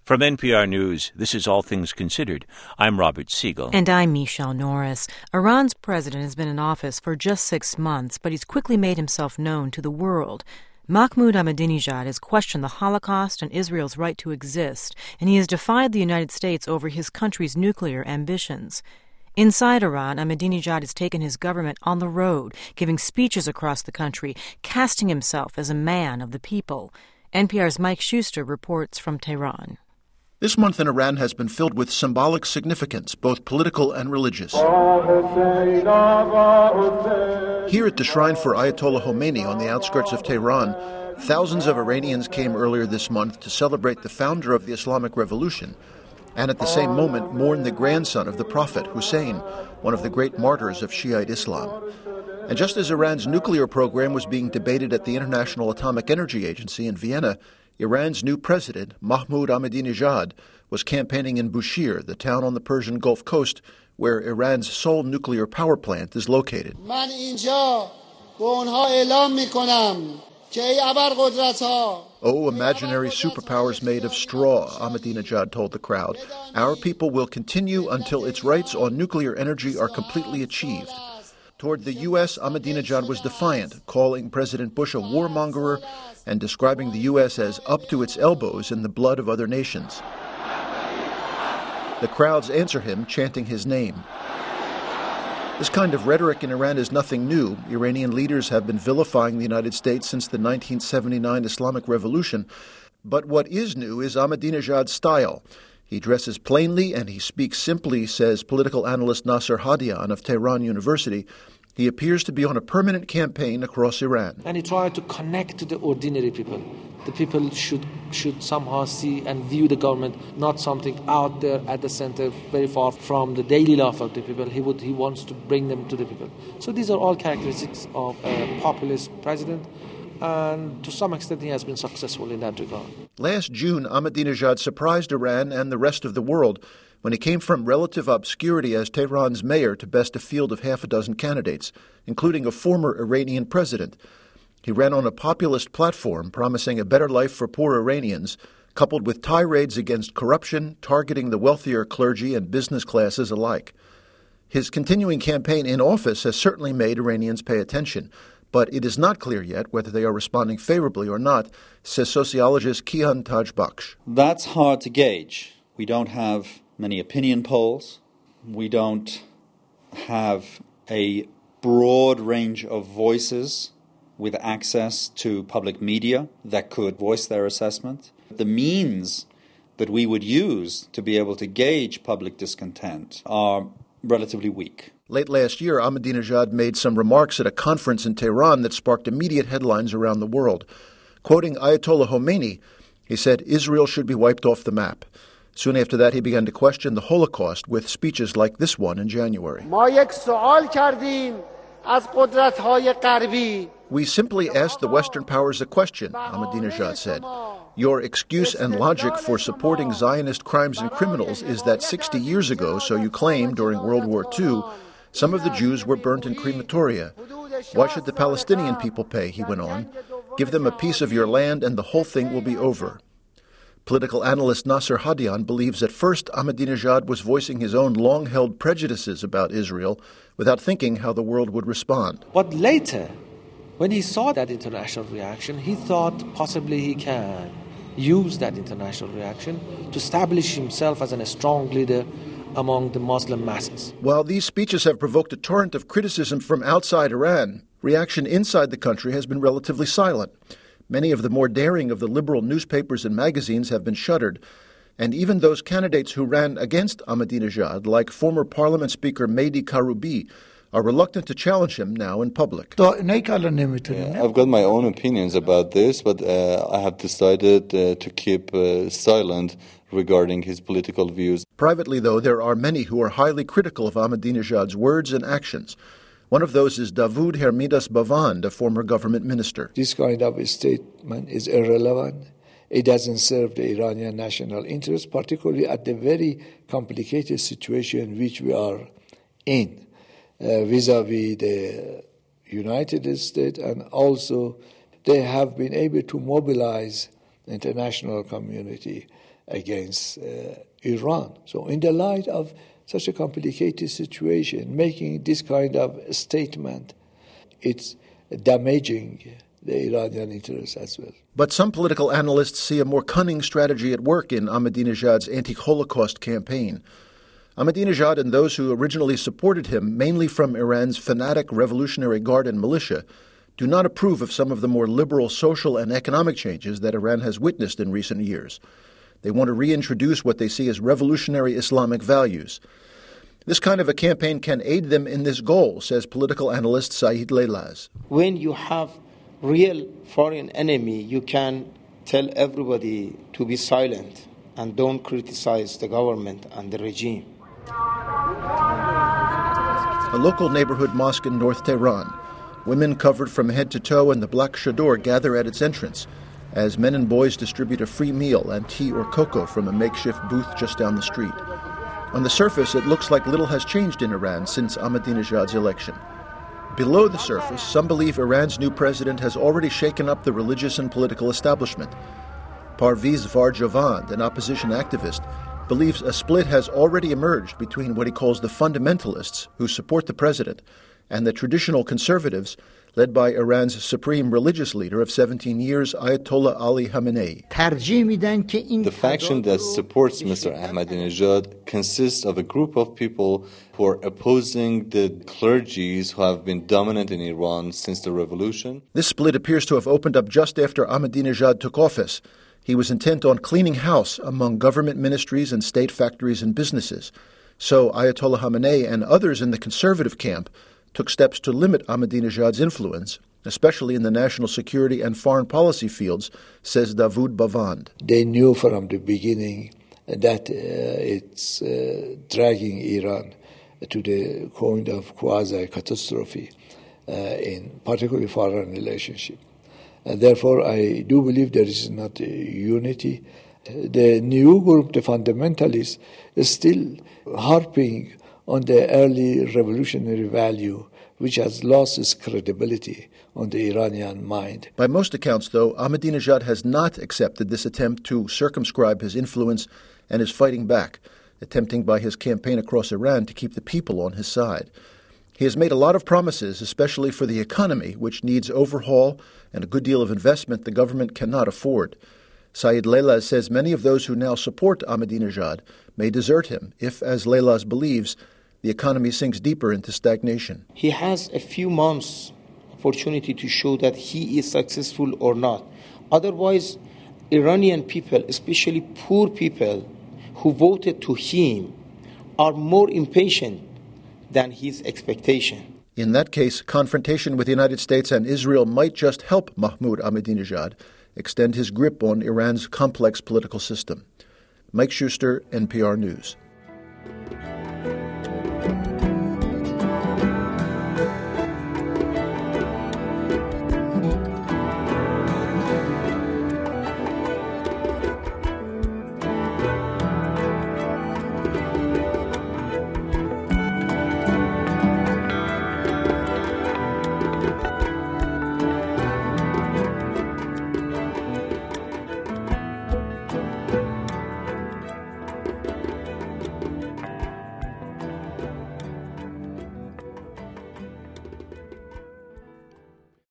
From NPR News, this is All Things Considered. I'm Robert Siegel. And I'm Michelle Norris. Iran's president has been in office for just 6 months, but he's quickly made himself known to the world. Mahmoud Ahmadinejad has questioned the Holocaust and Israel's right to exist, and he has defied the United States over his country's nuclear ambitions. Inside Iran, Ahmadinejad has taken his government on the road, giving speeches across the country, casting himself as a man of the people. NPR's Mike Schuster reports from Tehran. This month in Iran has been filled with symbolic significance, both political and religious. Here at the shrine for Ayatollah Khomeini on the outskirts of Tehran, thousands of Iranians came earlier this month to celebrate the founder of the Islamic Revolution and at the same moment mourn the grandson of the Prophet, Hussein, one of the great martyrs of Shiite Islam. And just as Iran's nuclear program was being debated at the International Atomic Energy Agency in Vienna, Iran's new president, Mahmoud Ahmadinejad, was campaigning in Bushehr, the town on the Persian Gulf Coast where Iran's sole nuclear power plant is located. Oh, imaginary superpowers made of straw, Ahmadinejad told the crowd. Our people will continue until its rights on nuclear energy are completely achieved. Toward the U.S., Ahmadinejad was defiant, calling President Bush a warmonger and describing the U.S. as up to its elbows in the blood of other nations. The crowds answer him, chanting his name. This kind of rhetoric in Iran is nothing new. Iranian leaders have been vilifying the United States since the 1979 Islamic Revolution. But what is new is Ahmadinejad's style. He dresses plainly and he speaks simply, says political analyst Nasser Hadian of Tehran University. He appears to be on a permanent campaign across Iran. And he tried to connect to the ordinary people. The people should somehow see and view the government not something out there at the center, very far from the daily life of the people. He wants to bring them to the people. So these are all characteristics of a populist president, and to some extent he has been successful in that regard. Last June, Ahmadinejad surprised Iran and the rest of the world when he came from relative obscurity as Tehran's mayor to best a field of half a dozen candidates, including a former Iranian president. He ran on a populist platform promising a better life for poor Iranians, coupled with tirades against corruption, targeting the wealthier clergy and business classes alike. His continuing campaign in office has certainly made Iranians pay attention, but it is not clear yet whether they are responding favorably or not, says sociologist Kian Tajbakhsh. That's hard to gauge. We don't have many opinion polls. We don't have a broad range of voices with access to public media that could voice their assessment. The means that we would use to be able to gauge public discontent are relatively weak. Late last year, Ahmadinejad made some remarks at a conference in Tehran that sparked immediate headlines around the world. Quoting Ayatollah Khomeini, he said Israel should be wiped off the map. Soon after that, he began to question the Holocaust with speeches like this one in January. We simply asked the Western powers a question, Ahmadinejad said. Your excuse and logic for supporting Zionist crimes and criminals is that 60 years ago, so you claim, during World War II, some of the Jews were burnt in crematoria. Why should the Palestinian people pay, he went on. Give them a piece of your land and the whole thing will be over. Political analyst Nasser Hadian believes at first Ahmadinejad was voicing his own long-held prejudices about Israel without thinking how the world would respond. But later, when he saw that international reaction, he thought possibly he can use that international reaction to establish himself as a strong leader among the Muslim masses. While these speeches have provoked a torrent of criticism from outside Iran, reaction inside the country has been relatively silent. Many of the more daring of the liberal newspapers and magazines have been shuttered, and even those candidates who ran against Ahmadinejad, like former Parliament Speaker Mehdi Karoubi, are reluctant to challenge him now in public. I've got my own opinions about this, but I have decided to keep silent regarding his political views. Privately, though, there are many who are highly critical of Ahmadinejad's words and actions. One of those is Davoud Hermidas Bavand, a former government minister. This kind of statement is irrelevant. It doesn't serve the Iranian national interest, particularly at the very complicated situation which we are in vis-à-vis the United States, and also they have been able to mobilize the international community against Iran. So in the light of such a complicated situation, making this kind of statement, it's damaging the Iranian interests as well. But some political analysts see a more cunning strategy at work in Ahmadinejad's anti-Holocaust campaign. Ahmadinejad and those who originally supported him, mainly from Iran's fanatic Revolutionary Guard and militia, do not approve of some of the more liberal social and economic changes that Iran has witnessed in recent years. They want to reintroduce what they see as revolutionary Islamic values. This kind of a campaign can aid them in this goal, says political analyst Saeed Leilaz. When you have real foreign enemy, you can tell everybody to be silent and don't criticize the government and the regime. A local neighborhood mosque in North Tehran. Women covered from head to toe in the black chador gather at its entrance as men and boys distribute a free meal and tea or cocoa from a makeshift booth just down the street. On the surface, it looks like little has changed in Iran since Ahmadinejad's election. Below the surface, some believe Iran's new president has already shaken up the religious and political establishment. Parviz Varjavand, an opposition activist, believes a split has already emerged between what he calls the fundamentalists, who support the president, and the traditional conservatives, led by Iran's supreme religious leader of 17 years, Ayatollah Ali Khamenei. The faction that supports Mr. Ahmadinejad consists of a group of people who are opposing the clergies who have been dominant in Iran since the revolution. This split appears to have opened up just after Ahmadinejad took office. He was intent on cleaning house among government ministries and state factories and businesses. So Ayatollah Khamenei and others in the conservative camp took steps to limit Ahmadinejad's influence, especially in the national security and foreign policy fields, says Davoud Bavand. They knew from the beginning that it's dragging Iran to the point of quasi-catastrophe in particularly foreign relationship. And therefore, I do believe there is not unity. The new group, the fundamentalists, is still harping on the early revolutionary value, which has lost its credibility on the Iranian mind. By most accounts, though, Ahmadinejad has not accepted this attempt to circumscribe his influence and is fighting back, attempting by his campaign across Iran to keep the people on his side. He has made a lot of promises, especially for the economy, which needs overhaul and a good deal of investment the government cannot afford. Saeed Leilaz says many of those who now support Ahmadinejad may desert him if, as Leilaz believes, the economy sinks deeper into stagnation. He has a few months opportunity to show that he is successful or not. Otherwise, Iranian people, especially poor people who voted to him, are more impatient than his expectation. In that case, confrontation with the United States and Israel might just help Mahmoud Ahmadinejad extend his grip on Iran's complex political system. Mike Schuster, NPR News.